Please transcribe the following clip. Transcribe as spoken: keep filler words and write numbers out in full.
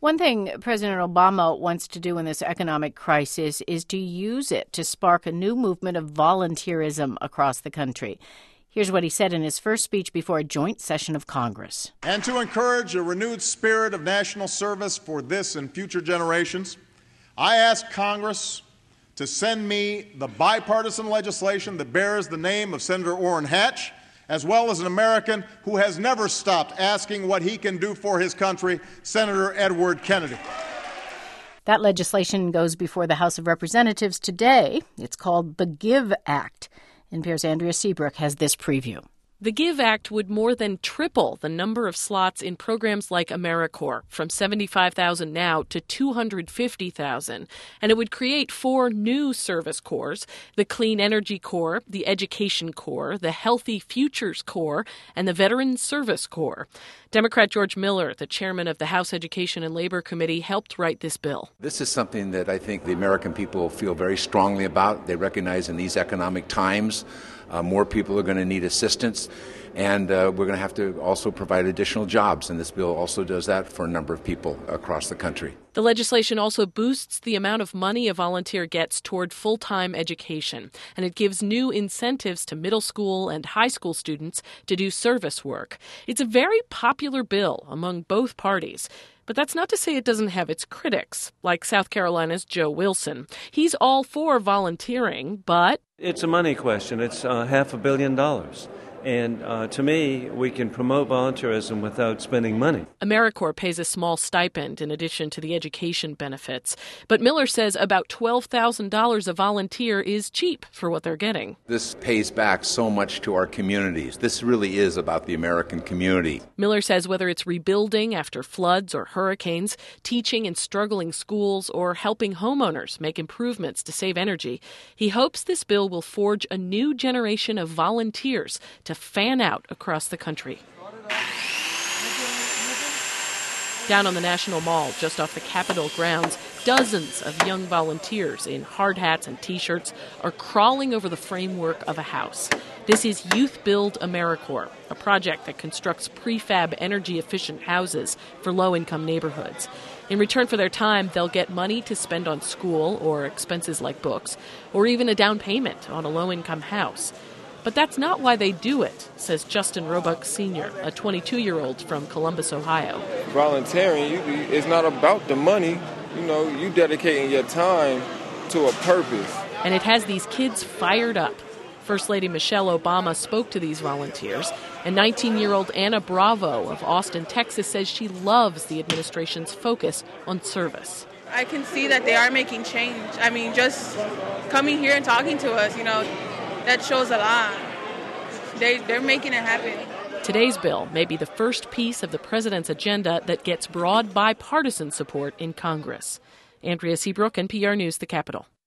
One thing President Obama wants to do in this economic crisis is to use it to spark a new movement of volunteerism across the country. Here's what he said in his first speech before a joint session of Congress. And to encourage a renewed spirit of national service for this and future generations, I ask Congress to send me the bipartisan legislation that bears the name of Senator Orrin Hatch, as well as an American who has never stopped asking what he can do for his country, Senator Edward Kennedy. That legislation goes before the House of Representatives today. It's called the GIVE Act. N P R's Andrea Seabrook has this preview. The GIVE Act would more than triple the number of slots in programs like AmeriCorps, from seventy-five thousand now to two hundred fifty thousand. And it would create four new service corps: the Clean Energy Corps, the Education Corps, the Healthy Futures Corps, and the Veterans Service Corps. Democrat George Miller, the chairman of the House Education and Labor Committee, helped write this bill. This is something that I think the American people feel very strongly about. They recognize in these economic times uh, more people are going to need assistance. And uh, we're going to have to also provide additional jobs, and this bill also does that for a number of people across the country. The legislation also boosts the amount of money a volunteer gets toward full-time education, and it gives new incentives to middle school and high school students to do service work. It's a very popular bill among both parties. But that's not to say it doesn't have its critics, like South Carolina's Joe Wilson. He's all for volunteering, but it's a money question. It's uh, half a billion dollars. And uh, to me, we can promote volunteerism without spending money. AmeriCorps pays a small stipend in addition to the education benefits. But Miller says about twelve thousand dollars a volunteer is cheap for what they're getting. This pays back so much to our communities. This really is about the American community. Miller says whether it's rebuilding after floods or hurricanes, teaching in struggling schools, or helping homeowners make improvements to save energy, he hopes this bill will forge a new generation of volunteers to fan out across the country. Down on the National Mall, just off the Capitol grounds, dozens of young volunteers in hard hats and T-shirts are crawling over the framework of a house. This is Youth Build AmeriCorps, a project that constructs prefab energy-efficient houses for low-income neighborhoods. In return for their time, they'll get money to spend on school or expenses like books, or even a down payment on a low-income house. But that's not why they do it, says Justin Roebuck Senior, a twenty-two-year-old from Columbus, Ohio. Volunteering, you, it's not about the money. You know, you dedicating your time to a purpose. And it has these kids fired up. First Lady Michelle Obama spoke to these volunteers, and nineteen-year-old Anna Bravo of Austin, Texas, says she loves the administration's focus on service. I can see that they are making change. I mean, just coming here and talking to us, you know, that shows a lot. They, they're making it happen. Today's bill may be the first piece of the president's agenda that gets broad bipartisan support in Congress. Andrea Seabrook, N P R News, The Capitol.